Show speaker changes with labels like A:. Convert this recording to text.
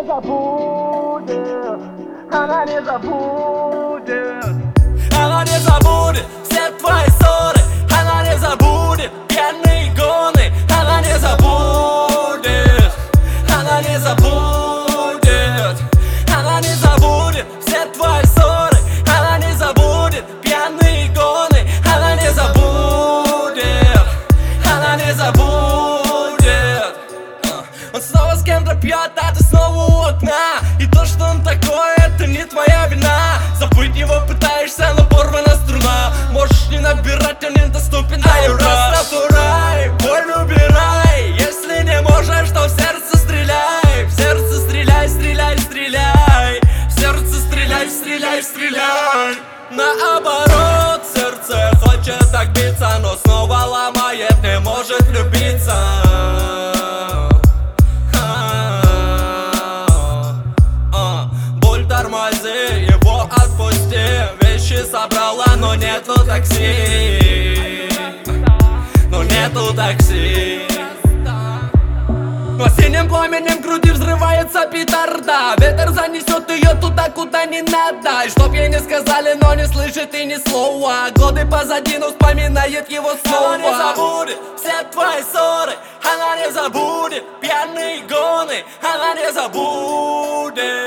A: забудет, она не забудет.
B: Она не забудет все твои ссоры, она не забудет пьяные гоны, она не забудет, она не забудет, она не забудет все твои ссоры, она не забудет пьяные гоны, она не забудет, она не забудет. Он снова с кем-то пьет, а ты снова у окна, и то, что он такой, это не твоя вина. Забыть его пытаешься, но порвана струна. Можешь не набирать, он недоступен до утра. Натурай, боль убирай. Если не можешь, то в сердце стреляй. В сердце стреляй, стреляй, стреляй. В сердце стреляй, стреляй, стреляй. Наоборот, сердце хочет так биться, но снова ломает, не может влюбиться. Тормози, его отпусти. Вещи собрала, но нету такси. Но нету такси. Но синим пламенем в груди взрывается петарда. Ветер занесет ее туда, куда не надо. И чтоб ей не сказали, но не слышит и ни слова. Годы позади, но вспоминает его снова. Она не забудет все твои ссоры, она не забудет пьяные гоны, она не забудет.